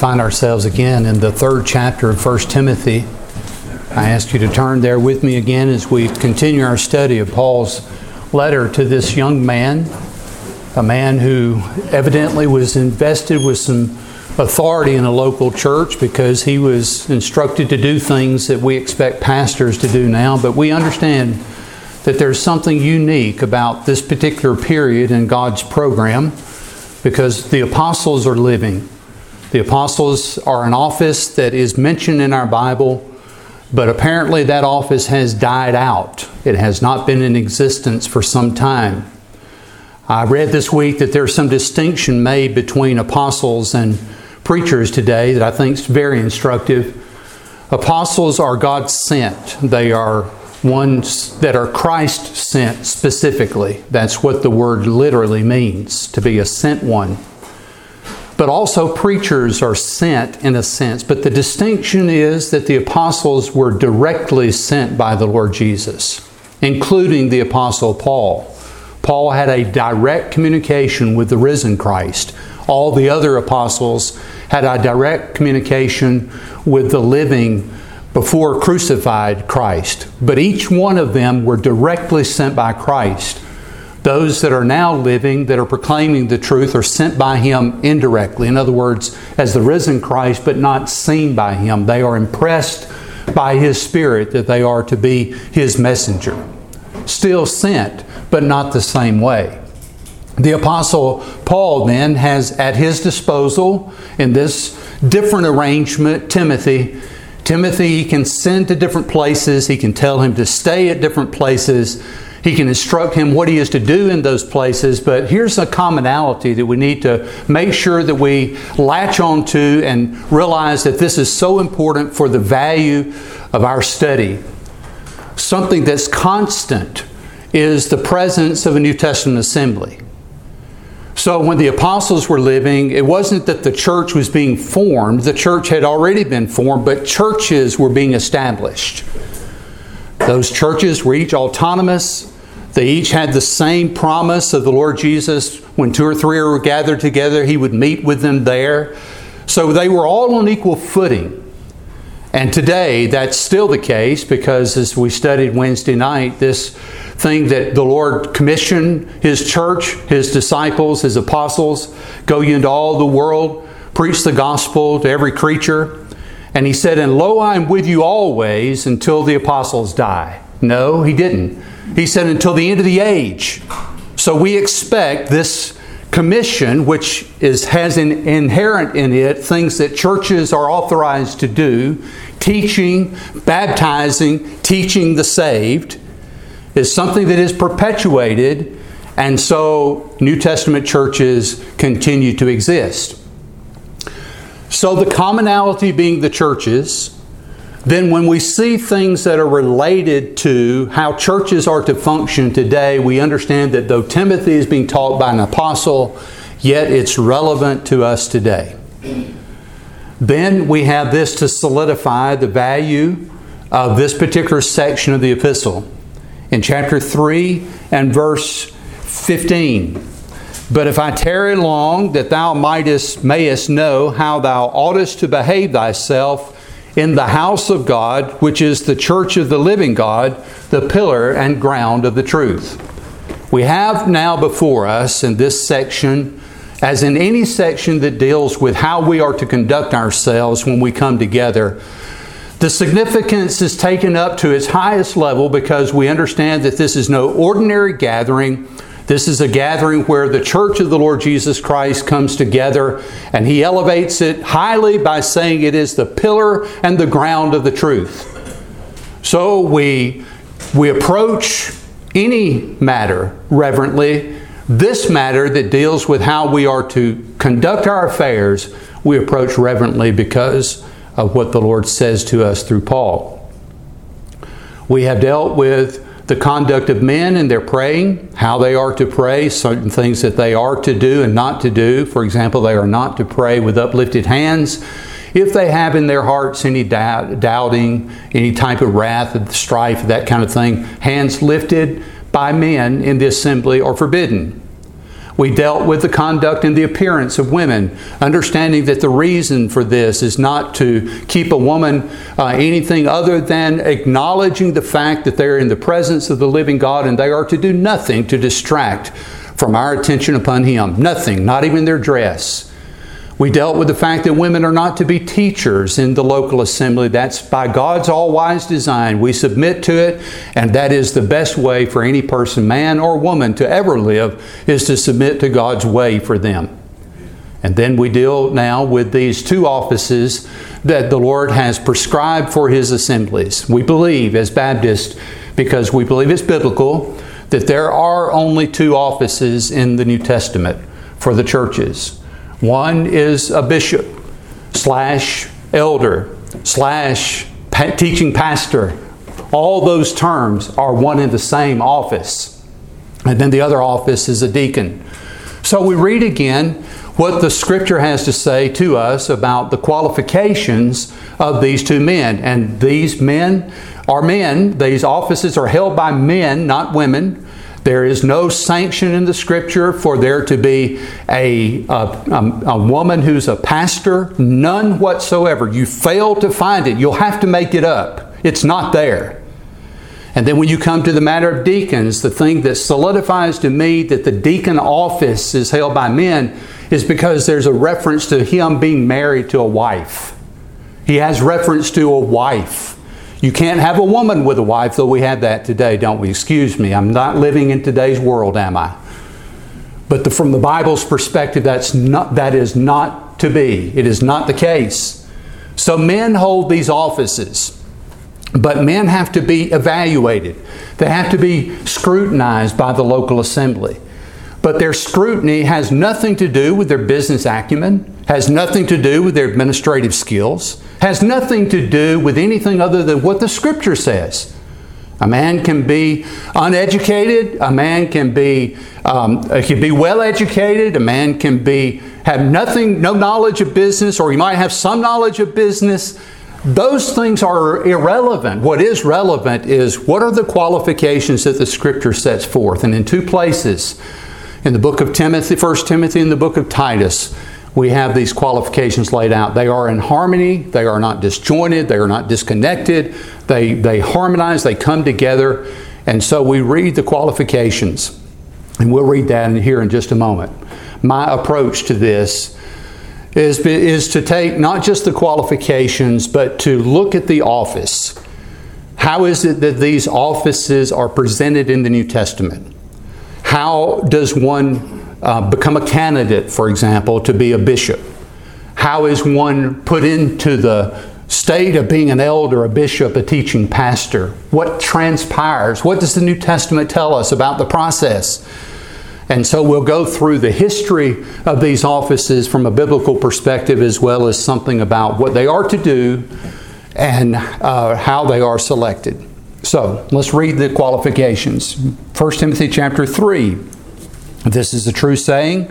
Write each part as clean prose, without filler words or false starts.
find ourselves again in the third chapter of 1 Timothy. I ask you to turn there with me again as we continue our study of Paul's letter to this young man, a man who evidently was invested with some authority in a local church because he was instructed to do things that we expect pastors to do now. But we understand that there's something unique about this particular period in God's program because the apostles are living. The apostles are an office that is mentioned in our Bible, but apparently that office has died out. It has not been in existence for some time. I read this week that there's some distinction made between apostles and preachers today that I think is very instructive. Apostles are God sent. They are ones that are Christ sent specifically. That's what the word literally means, to be a sent one. But also preachers are sent in a sense. But the distinction is that the apostles were directly sent by the Lord Jesus, including the apostle Paul. Paul had a direct communication with the risen Christ. All the other apostles had a direct communication with the living, before crucified Christ. But each one of them were directly sent by Christ. Those that are now living, that are proclaiming the truth, are sent by Him indirectly. In other words, as the risen Christ, but not seen by Him. They are impressed by His Spirit that they are to be His messenger. Still sent, but not the same way. The Apostle Paul then has at his disposal, in this different arrangement, Timothy, he can send to different places. He can tell him to stay at different places. He can instruct him what he is to do in those places. But here's a commonality that we need to make sure that we latch on to and realize that this is so important for the value of our study. Something that's constant is the presence of a New Testament assembly. So when the apostles were living, it wasn't that the church was being formed. The church had already been formed, but churches were being established. Those churches were each autonomous. They each had the same promise of the Lord Jesus. When 2 or 3 were gathered together, He would meet with them there. So they were all on equal footing. And today, that's still the case because as we studied Wednesday night, this thing that the Lord commissioned His church, His disciples, His apostles, go ye into all the world, preach the gospel to every creature. And He said, and lo, I am with you always until the apostles die. No, He didn't. He said until the end of the age. So we expect this commission, which has inherent in it things that churches are authorized to do, teaching, baptizing, teaching the saved, is something that is perpetuated, and so New Testament churches continue to exist. So the commonality being the churches, then when we see things that are related to how churches are to function today, we understand that though Timothy is being taught by an apostle, yet it's relevant to us today. Then we have this to solidify the value of this particular section of the epistle. In chapter 3 and verse 15. But if I tarry long, that thou mayest know how thou oughtest to behave thyself in the house of God, which is the church of the living God, the pillar and ground of the truth. We have now before us in this section, as in any section that deals with how we are to conduct ourselves when we come together, the significance is taken up to its highest level because we understand that this is no ordinary gathering. This is a gathering where the church of the Lord Jesus Christ comes together, and He elevates it highly by saying it is the pillar and the ground of the truth. So we approach any matter reverently. This matter that deals with how we are to conduct our affairs, we approach reverently because of what the Lord says to us through Paul. We have dealt with the conduct of men in their praying, how they are to pray, certain things that they are to do and not to do. For example, they are not to pray with uplifted hands. If they have in their hearts any doubting, any type of wrath, strife, that kind of thing, hands lifted by men in the assembly are forbidden. We dealt with the conduct and the appearance of women, understanding that the reason for this is not to keep a woman anything other than acknowledging the fact that they are in the presence of the living God and they are to do nothing to distract from our attention upon Him. Nothing, not even their dress. We dealt with the fact that women are not to be teachers in the local assembly. That's by God's all-wise design. We submit to it, and that is the best way for any person, man or woman, to ever live, is to submit to God's way for them. And then we deal now with these two offices that the Lord has prescribed for His assemblies. We believe, as Baptists, because we believe it's biblical, that there are only two offices in the New Testament for the churches. One is a bishop / elder / teaching pastor. All those terms are one and the same office. And then the other office is a deacon. So we read again what the Scripture has to say to us about the qualifications of these two men. And these men are men. These offices are held by men, not women. There is no sanction in the Scripture for there to be a woman who's a pastor. None whatsoever. You fail to find it. You'll have to make it up. It's not there. And then when you come to the matter of deacons, the thing that solidifies to me that the deacon office is held by men is because there's a reference to him being married to a wife. He has reference to a wife. You can't have a woman with a wife, though we have that today, don't we? Excuse me, I'm not living in today's world, am I? But from the Bible's perspective, that is not to be. It is not the case. So men hold these offices, but men have to be evaluated. They have to be scrutinized by the local assembly. But their scrutiny has nothing to do with their business acumen, has nothing to do with their administrative skills, has nothing to do with anything other than what the Scripture says. A man can be uneducated, a man can be well educated, a man can have no knowledge of business, or he might have some knowledge of business. Those things are irrelevant. What is relevant is what are the qualifications that the Scripture sets forth. And in two places, in the book of Timothy, 1 Timothy and the book of Titus, we have these qualifications laid out. They are in harmony. They are not disjointed. They are not disconnected. They harmonize. They come together. And so we read the qualifications. And we'll read that here in just a moment. My approach to this is to take not just the qualifications, but to look at the office. How is it that these offices are presented in the New Testament? How does one become a candidate, for example, to be a bishop? How is one put into the state of being an elder, a bishop, a teaching pastor? What transpires? What does the New Testament tell us about the process? And so we'll go through the history of these offices from a biblical perspective, as well as something about what they are to do and how they are selected. So let's read the qualifications. 1 Timothy chapter 3. This is a true saying.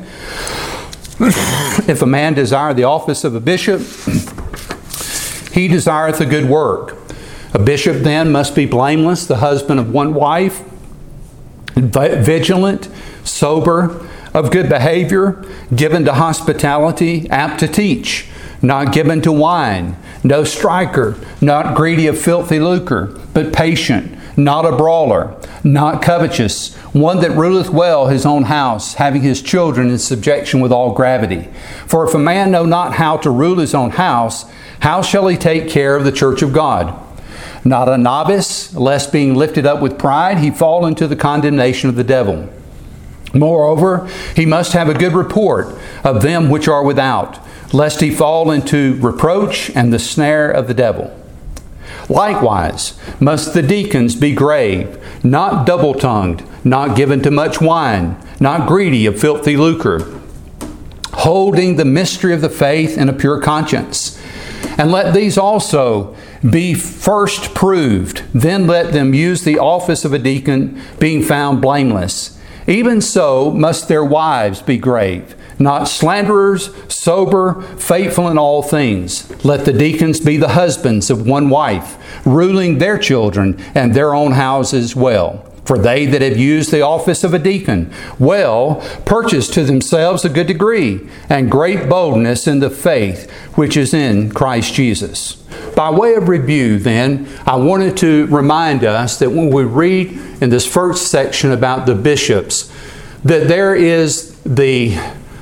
If a man desire the office of a bishop, he desireth a good work. A bishop then must be blameless, the husband of one wife, vigilant, sober, of good behavior, given to hospitality, apt to teach, not given to wine, no striker, not greedy of filthy lucre, but patient, not a brawler, not covetous, one that ruleth well his own house, having his children in subjection with all gravity. For if a man know not how to rule his own house, how shall he take care of the church of God? Not a novice, lest being lifted up with pride, he fall into the condemnation of the devil. Moreover, he must have a good report of them which are without, lest he fall into reproach and the snare of the devil. Likewise, must the deacons be grave, not double-tongued, not given to much wine, not greedy of filthy lucre, holding the mystery of the faith in a pure conscience. And let these also be first proved, then let them use the office of a deacon, being found blameless. Even so must their wives be grave, not slanderers, sober, faithful in all things. Let the deacons be the husbands of one wife, ruling their children and their own houses well. For they that have used the office of a deacon well purchase to themselves a good degree and great boldness in the faith which is in Christ Jesus. By way of review, then, I wanted to remind us that when we read in this first section about the bishops, that there is the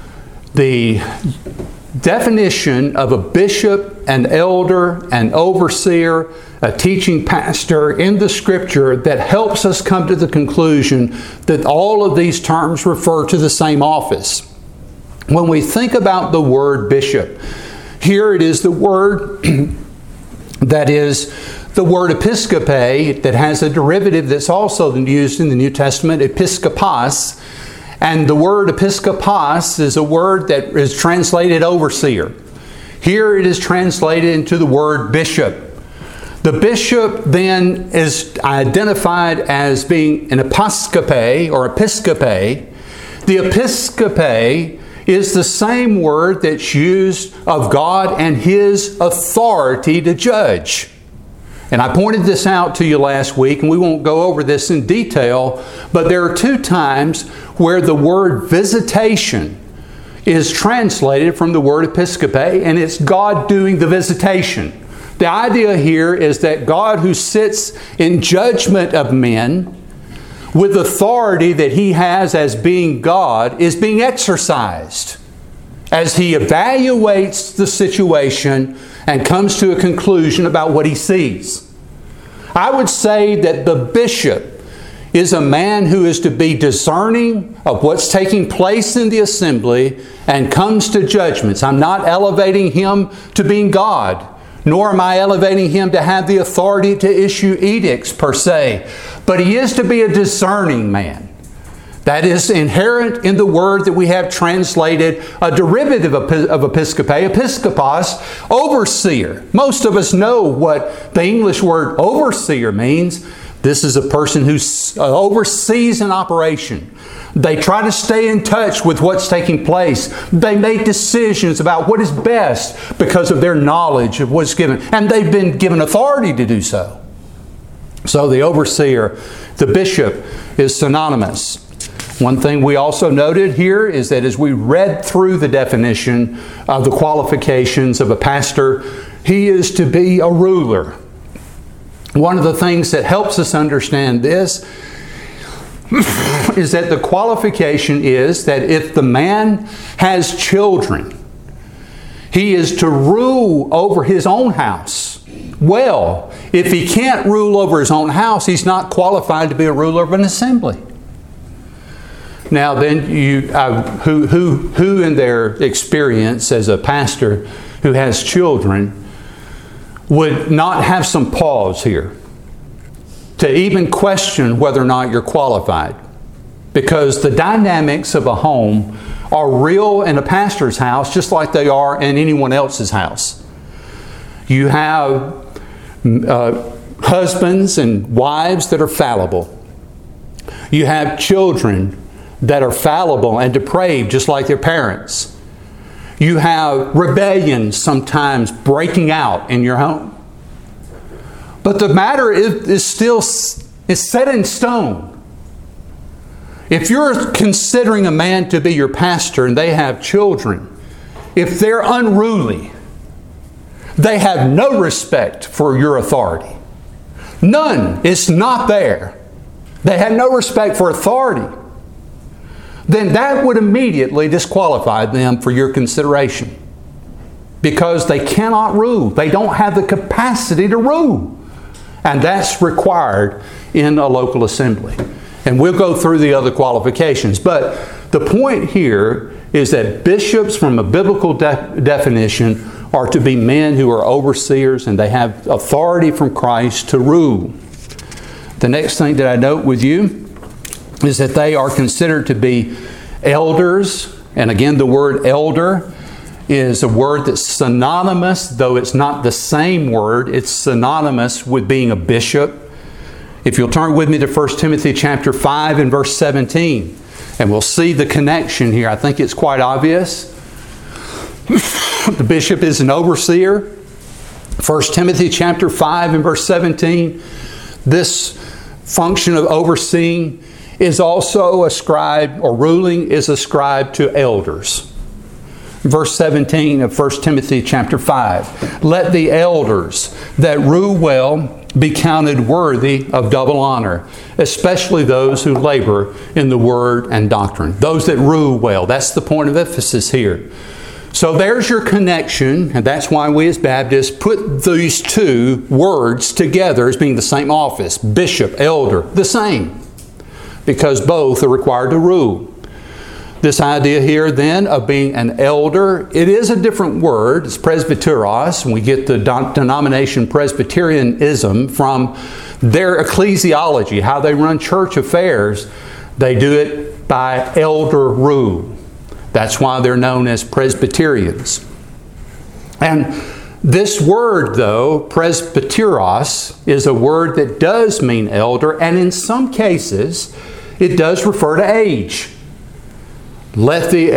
definition of a bishop, an elder, an overseer, a teaching pastor in the Scripture that helps us come to the conclusion that all of these terms refer to the same office. When we think about the word bishop, here it is the word that is the word episcope that has a derivative that's also used in the New Testament, episkopos. And the word episkopos is a word that is translated overseer. Here it is translated into the word bishop. The bishop then is identified as being an episkope or episcope. The episcope is the same word that's used of God and His authority to judge. And I pointed this out to you last week, and we won't go over this in detail, but there are two times where the word visitation is translated from the word episcope, and it's God doing the visitation. The idea here is that God, who sits in judgment of men with authority that He has as being God, is being exercised as He evaluates the situation and comes to a conclusion about what He sees. I would say that the bishop is a man who is to be discerning of what's taking place in the assembly and comes to judgments. I'm not elevating him to being God, nor am I elevating him to have the authority to issue edicts per se, but he is to be a discerning man. That is inherent in the word that we have translated, a derivative of episcope, episkopos, overseer. Most of us know what the English word overseer means. This is a person who oversees an operation. They try to stay in touch with what's taking place. They make decisions about what is best because of their knowledge of what's given. And they've been given authority to do so. So the overseer, the bishop, is synonymous. One thing we also noted here is that as we read through the definition of the qualifications of a pastor, he is to be a ruler. One of the things that helps us understand this is that the qualification is that if the man has children, he is to rule over his own house. Well, if he can't rule over his own house, he's not qualified to be a ruler of an assembly. Now then, who in their experience as a pastor who has children would not have some pause here to even question whether or not you're qualified? Because the dynamics of a home are real in a pastor's house just like they are in anyone else's house. You have husbands and wives that are fallible. You have children that are fallible and depraved just like their parents. You have rebellion sometimes breaking out in your home. But the matter is still set in stone. If you're considering a man to be your pastor and they have children, if they're unruly, they have no respect for your authority. None. It's not there. They have no respect for authority. Then that would immediately disqualify them for your consideration. Because they cannot rule. They don't have the capacity to rule. And that's required in a local assembly. And we'll go through the other qualifications. But the point here is that bishops, from a biblical definition, are to be men who are overseers and they have authority from Christ to rule. The next thing that I note with you is that they are considered to be elders. And again, the word elder is a word that's synonymous, though it's not the same word, it's synonymous with being a bishop. If you'll turn with me to 1 Timothy chapter 5 and verse 17, and we'll see the connection here. I think it's quite obvious. The bishop is an overseer. 1 Timothy chapter 5 and verse 17, this function of overseeing is also ascribed, or ruling is ascribed to elders. Verse 17 of 1 Timothy chapter 5. Let the elders that rule well be counted worthy of double honor, especially those who labor in the word and doctrine. Those that rule well. That's the point of emphasis here. So there's your connection, and that's why we as Baptists put these two words together as being the same office. Bishop, elder, the same. Because both are required to rule. This idea here then of being an elder, it is a different word. It's presbyteros, and we get the denomination Presbyterianism from their ecclesiology, how they run church affairs. They do it by elder rule. That's why they're known as Presbyterians. And this word, though, presbyteros, is a word that does mean elder, and in some cases, it does refer to age. Let the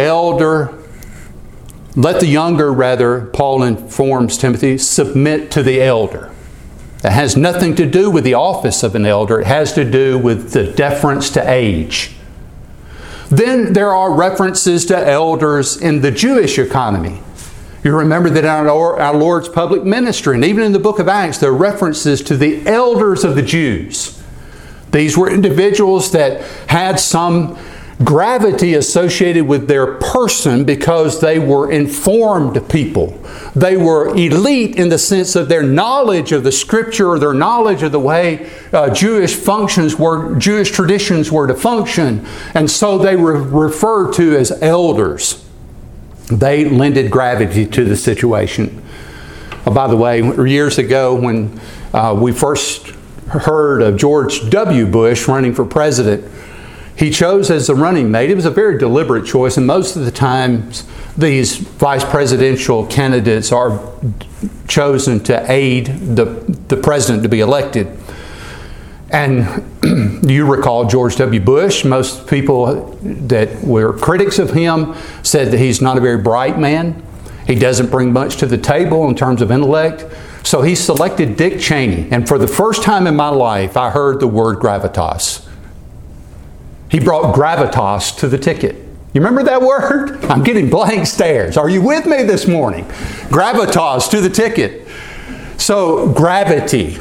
younger, Paul informs Timothy, submit to the elder. That has nothing to do with the office of an elder. It has to do with the deference to age. Then there are references to elders in the Jewish economy. You remember that in our Lord's public ministry, and even in the book of Acts, there are references to the elders of the Jews. These were individuals that had some gravity associated with their person because they were informed people. They were elite in the sense of their knowledge of the Scripture, or their knowledge of the way Jewish traditions were to function. And so they were referred to as elders. They lended gravity to the situation. By the way, years ago when we first heard of George W. Bush running for president, he chose as a running mate. It was a very deliberate choice, and most of the times these vice presidential candidates are chosen to aid the president to be elected. And you recall George W. Bush. Most people that were critics of him said that he's not a very bright man. He doesn't bring much to the table in terms of intellect. So he selected Dick Cheney. And for the first time in my life, I heard the word gravitas. He brought gravitas to the ticket. You remember that word? I'm getting blank stares. Are you with me this morning? Gravitas to the ticket. So gravity.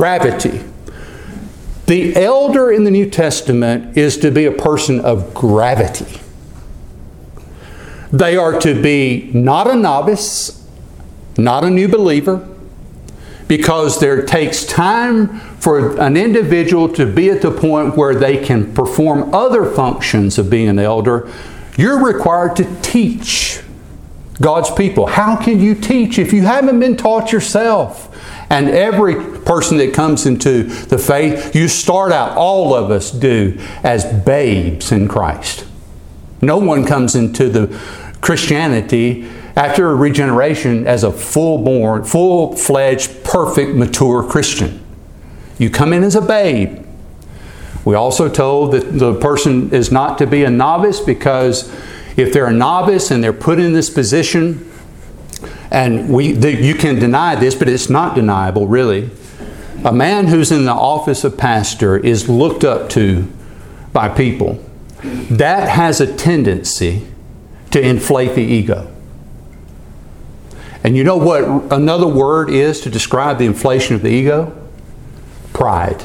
The elder in the New Testament is to be a person of gravity. They are to be not a novice, not a new believer, because there takes time for an individual to be at the point where they can perform other functions of being an elder. You're required to teach God's people. How can you teach if you haven't been taught yourself? And every person that comes into the faith, you start out, all of us do, as babes in Christ. No one comes into the Christianity after a regeneration as a full-born, full-fledged, perfect, mature Christian. You come in as a babe. We also told that the person is not to be a novice, because if they're a novice and they're put in this position, and you can deny this, but it's not deniable really. A man who's in the office of pastor is looked up to by people. That has a tendency to inflate the ego. And you know what another word is to describe the inflation of the ego? Pride.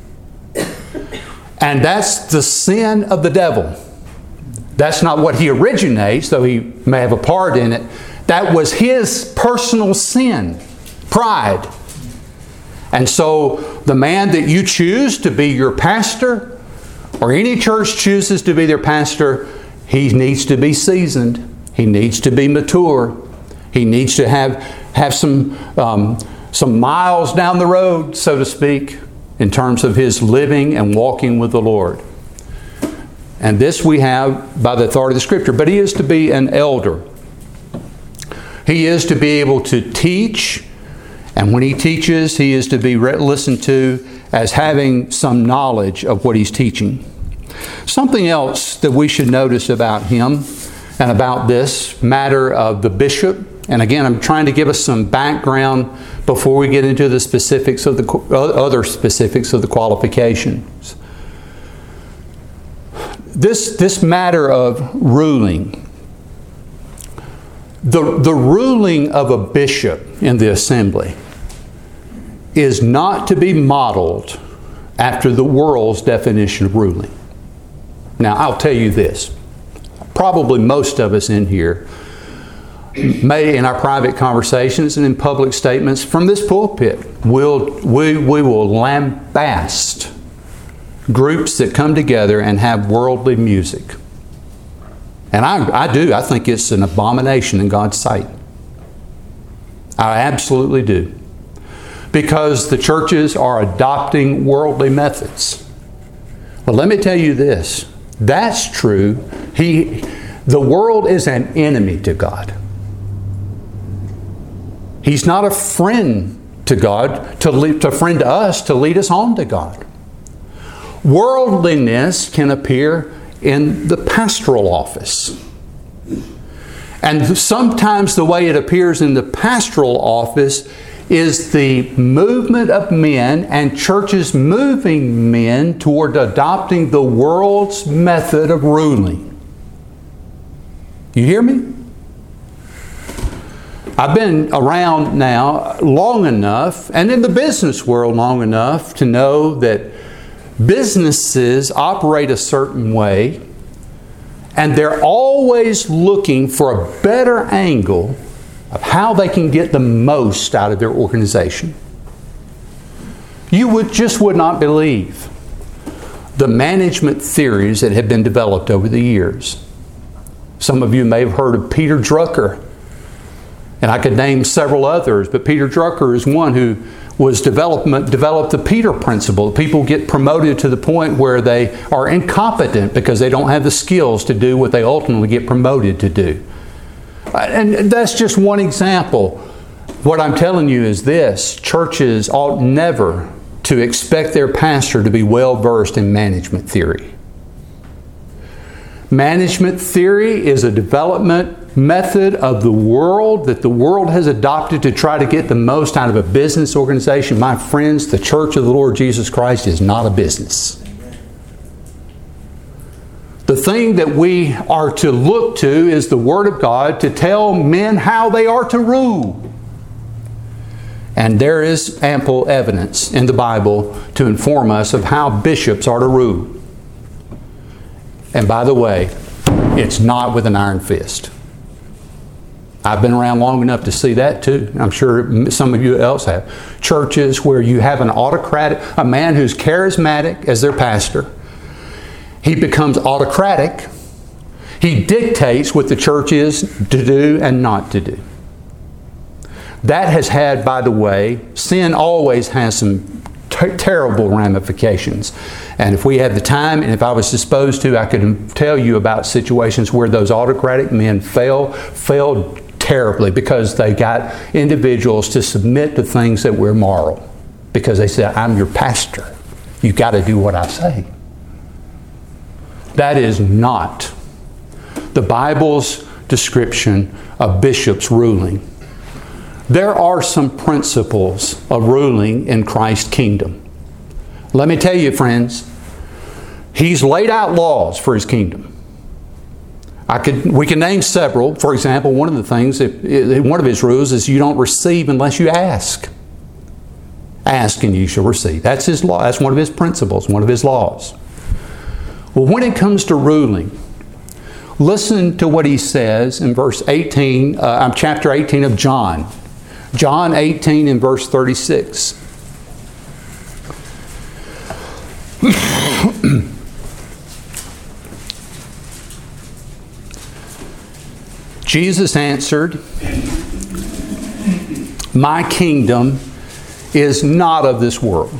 And that's the sin of the devil. That's not what he originates, though he may have a part in it. That was his personal sin. Pride. And so the man that you choose to be your pastor, or any church chooses to be their pastor, he needs to be seasoned. He needs to be mature. He needs to have some miles down the road, so to speak, in terms of his living and walking with the Lord. And this we have by the authority of the Scripture. But he is to be an elder. He is to be able to teach. And when he teaches, he is to be listened to as having some knowledge of what he's teaching. Something else that we should notice about him and about this matter of the bishop And again, I'm trying to give us some background before we get into the specifics of the other specifics of the qualifications. This matter of ruling, the ruling of a bishop in the assembly is not to be modeled after the world's definition of ruling. Now, I'll tell you this. Probably most of us in here may, in our private conversations and in public statements from this pulpit, we will lambaste groups that come together and have worldly music. And I do. I think it's an abomination in God's sight. I absolutely do. Because the churches are adopting worldly methods. But let me tell you this. That's true. The world is an enemy to God. He's not a friend to God, to friend to us, to lead us on to God. Worldliness can appear in the pastoral office. And sometimes the way it appears in the pastoral office is the movement of men and churches moving men toward adopting the world's method of ruling. You hear me? I've been around now long enough, and in the business world long enough, to know that businesses operate a certain way, and they're always looking for a better angle of how they can get the most out of their organization. You would not believe the management theories that have been developed over the years. Some of you may have heard of Peter Drucker, and I could name several others, but Peter Drucker is one who developed the Peter Principle. People get promoted to the point where they are incompetent because they don't have the skills to do what they ultimately get promoted to do. And that's just one example. What I'm telling you is this: churches ought never to expect their pastor to be well versed in management theory. Management theory is a development method of the world that the world has adopted to try to get the most out of a business organization. My friends, the Church of the Lord Jesus Christ is not a business. The thing that we are to look to is the Word of God to tell men how they are to rule. And there is ample evidence in the Bible to inform us of how bishops are to rule. And by the way, it's not with an iron fist. I've been around long enough to see that too. I'm sure some of you else have. Churches where you have a man who's charismatic as their pastor. He becomes autocratic. He dictates what the church is to do and not to do. That has had, by the way, sin always has some terrible ramifications. And if we had the time, and if I was disposed to, I could tell you about situations where those autocratic men failed terribly because they got individuals to submit to things that were immoral. Because they said, I'm your pastor. You've got to do what I say. That is not the Bible's description of bishops ruling. There are some principles of ruling in Christ's kingdom. Let me tell you, friends, He's laid out laws for His kingdom. We can name several. For example, one of the things, one of His rules is you don't receive unless you ask. Ask and you shall receive. That's His law. That's one of His principles, one of His laws. Well, when it comes to ruling, listen to what He says in chapter 18 of John. John 18 and verse 36. Jesus answered, my kingdom is not of this world.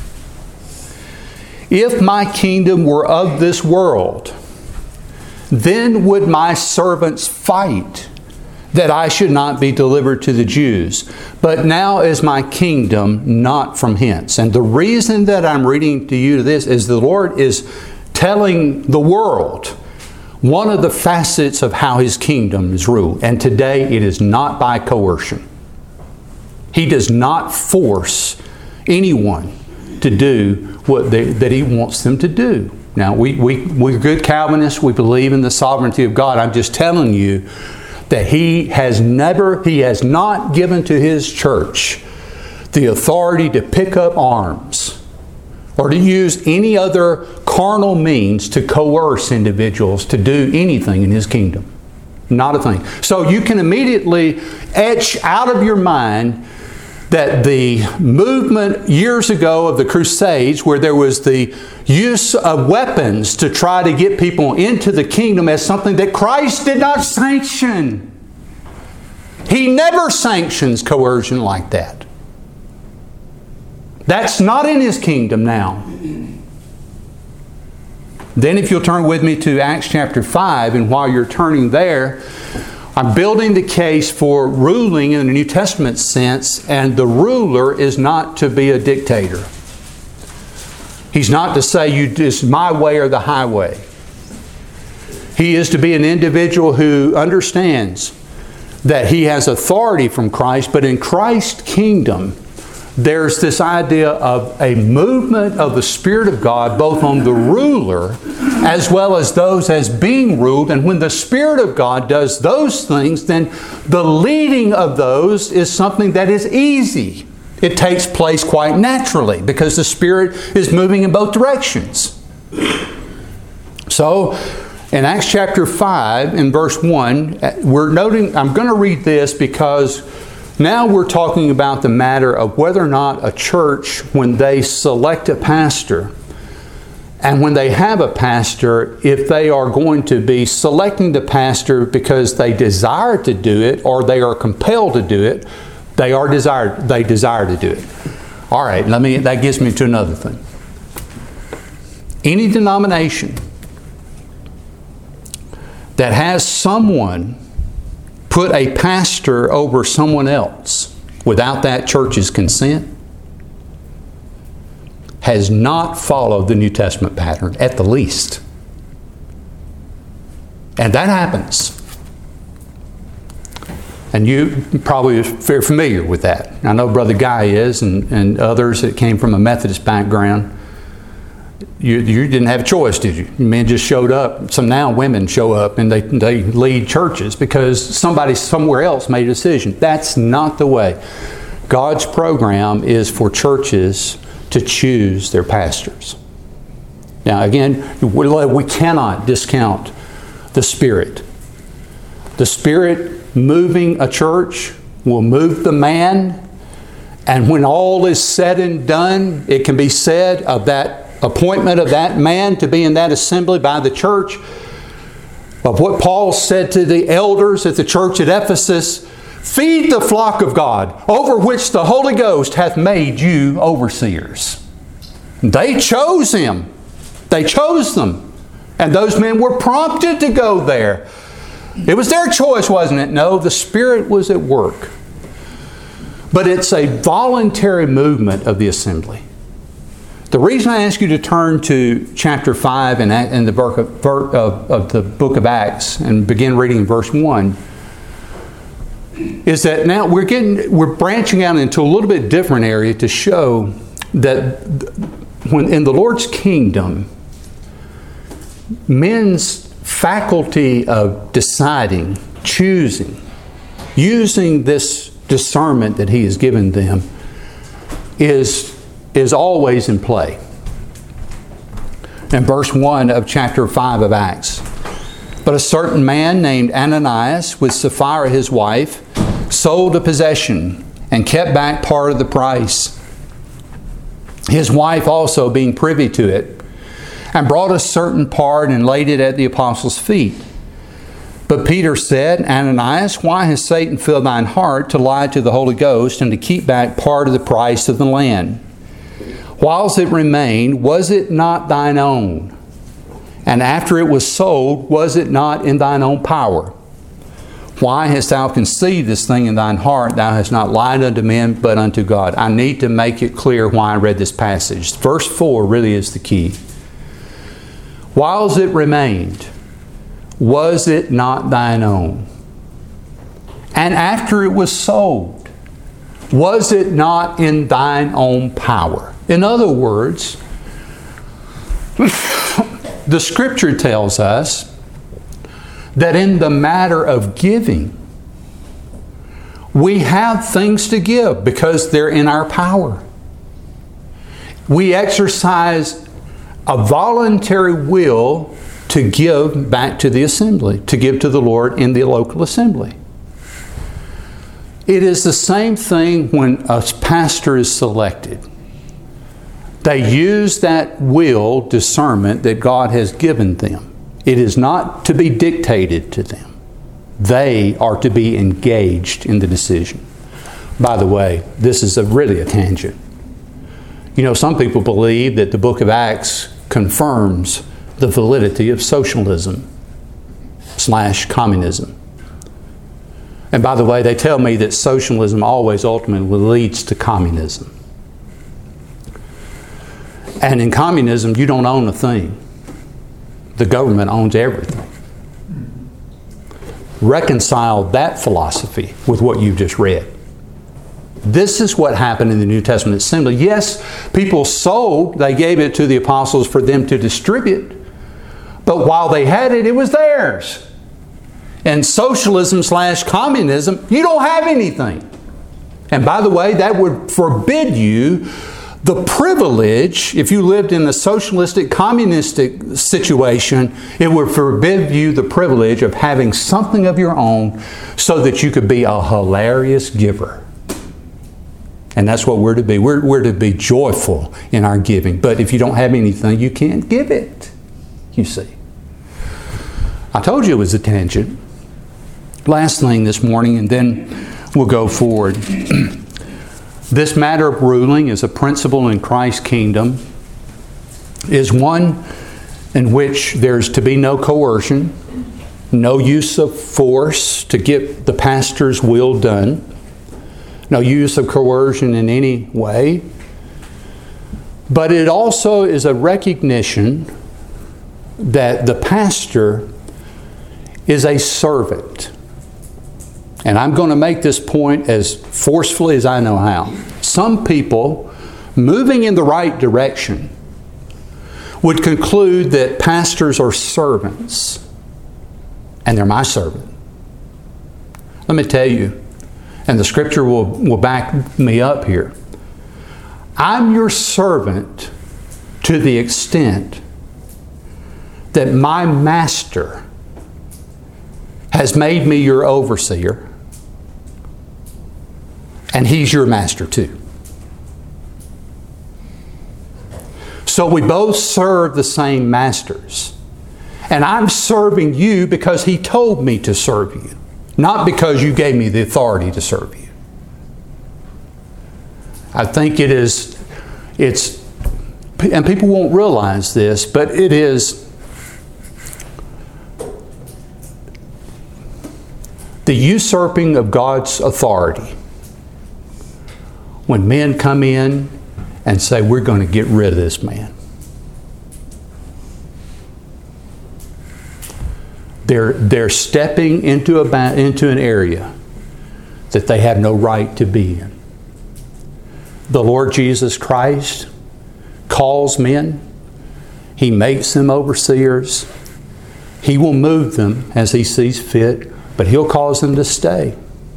If my kingdom were of this world, then would my servants fight that I should not be delivered to the Jews. But now is my kingdom not from hence. And the reason that I'm reading to you this is the Lord is telling the world one of the facets of how His kingdom is ruled. And today it is not by coercion. He does not force anyone to do what that He wants them to do. Now, we're good Calvinists. We believe in the sovereignty of God. I'm just telling you that He has not given to His church the authority to pick up arms or to use any other carnal means to coerce individuals to do anything in His kingdom. Not a thing. So you can immediately etch out of your mind that the movement years ago of the Crusades, where there was the use of weapons to try to get people into the kingdom, as something that Christ did not sanction. He never sanctions coercion like that. That's not in His kingdom now. Then if you'll turn with me to Acts chapter 5, and while you're turning there, I'm building the case for ruling in the New Testament sense, and the ruler is not to be a dictator. He's not to say, it's my way or the highway. He is to be an individual who understands that he has authority from Christ, but in Christ's kingdom, there's this idea of a movement of the Spirit of God both on the ruler as well as those as being ruled. And when the Spirit of God does those things, then the leading of those is something that is easy. It takes place quite naturally because the Spirit is moving in both directions. So, in Acts chapter 5, in verse 1, we're noting, I'm going to read this because now we're talking about the matter of whether or not a church, when they select a pastor, and when they have a pastor, if they are going to be selecting the pastor because they desire to do it or they are compelled to do it, they desire to do it. All right, that gets me to another thing. Any denomination that has someone put a pastor over someone else without that church's consent has not followed the New Testament pattern, at the least. And that happens. And you probably are very familiar with that. I know Brother Guy is, and others that came from a Methodist background. You didn't have a choice, did you? Men just showed up. Some now women show up and they lead churches because somebody somewhere else made a decision. That's not the way. God's program is for churches to choose their pastors. Now again, we cannot discount the Spirit. The Spirit moving a church will move the man, and when all is said and done, it can be said of that appointment of that man to be in that assembly by the church, of what Paul said to the elders at the church at Ephesus, feed the flock of God, over which the Holy Ghost hath made you overseers. They chose him. They chose them. And those men were prompted to go there. It was their choice, wasn't it? No, the Spirit was at work. But it's a voluntary movement of the assembly. The reason I ask you to turn to chapter 5 in the book of the book of Acts and begin reading verse 1 is that now we're branching out into a little bit different area to show that when in the Lord's kingdom, men's faculty of deciding, choosing, using this discernment that He has given them is always in play. In verse 1 of chapter 5 of Acts, but a certain man named Ananias, with Sapphira his wife, sold a possession and kept back part of the price. His wife also being privy to it, and brought a certain part and laid it at the apostles' feet. But Peter said, Ananias, why has Satan filled thine heart to lie to the Holy Ghost and to keep back part of the price of the land? Whilst it remained, was it not thine own? And after it was sold, was it not in thine own power? Why hast thou conceived this thing in thine heart? Thou hast not lied unto men, but unto God. I need to make it clear why I read this passage. Verse 4 really is the key. Whilst it remained, was it not thine own? And after it was sold, was it not in thine own power? In other words, the Scripture tells us that in the matter of giving, we have things to give because they're in our power. We exercise a voluntary will to give back to the assembly, to give to the Lord in the local assembly. It is the same thing when a pastor is selected. They use that will discernment that God has given them. It is not to be dictated to them. They are to be engaged in the decision. By the way, this is really a tangent. You know, some people believe that the book of Acts confirms the validity of socialism / communism. And by the way, they tell me that socialism always ultimately leads to communism. And in communism, you don't own a thing. The government owns everything. Reconcile that philosophy with what you've just read. This is what happened in the New Testament assembly. Yes, people sold, they gave it to the apostles for them to distribute. But while they had it, it was theirs. And socialism / communism, you don't have anything. And by the way, that would forbid you the privilege, if you lived in a socialistic, communistic situation, it would forbid you the privilege of having something of your own so that you could be a hilarious giver. And that's what we're to be. We're to be joyful in our giving. But if you don't have anything, you can't give it, you see. I told you it was a tangent. Last thing this morning, and then we'll go forward. This matter of ruling is a principle in Christ's kingdom, is one in which there's to be no coercion, no use of force to get the pastor's will done, no use of coercion in any way. But it also is a recognition that the pastor is a servant. And I'm going to make this point as forcefully as I know how. Some people, moving in the right direction, would conclude that pastors are servants. And they're my servant. Let me tell you, and the Scripture will back me up here. I'm your servant to the extent that my master has made me your overseer, and he's your master too. So we both serve the same masters. And I'm serving you because he told me to serve you, not because you gave me the authority to serve you. I think it's, and people won't realize this, but it is the usurping of God's authority. When men come in and say, we're going to get rid of this man. They're stepping into an area that they have no right to be in. The Lord Jesus Christ calls men. He makes them overseers. He will move them as He sees fit, but He'll cause them to stay.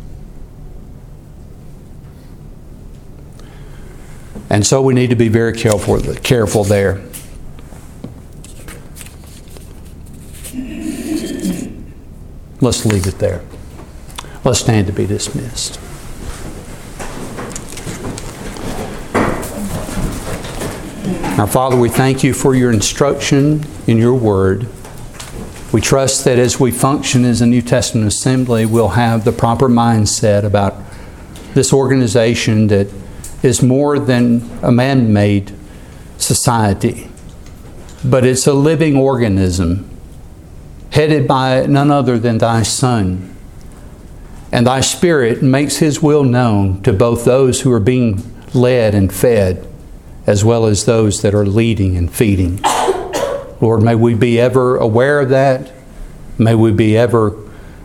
And so we need to be very careful there. Let's leave it there. Let's stand to be dismissed. Our Father, we thank You for Your instruction in Your Word. We trust that as we function as a New Testament assembly, we'll have the proper mindset about this organization that is more than a man-made society, but it's a living organism headed by none other than Thy Son. And Thy Spirit makes His will known to both those who are being led and fed, as well as those that are leading and feeding. Lord, may we be ever aware of that. May we be ever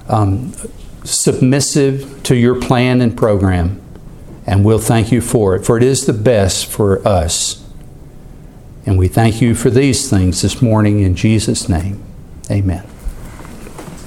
submissive to your plan and program. And we'll thank you for it, for it is the best for us. And we thank you for these things this morning in Jesus' name. Amen.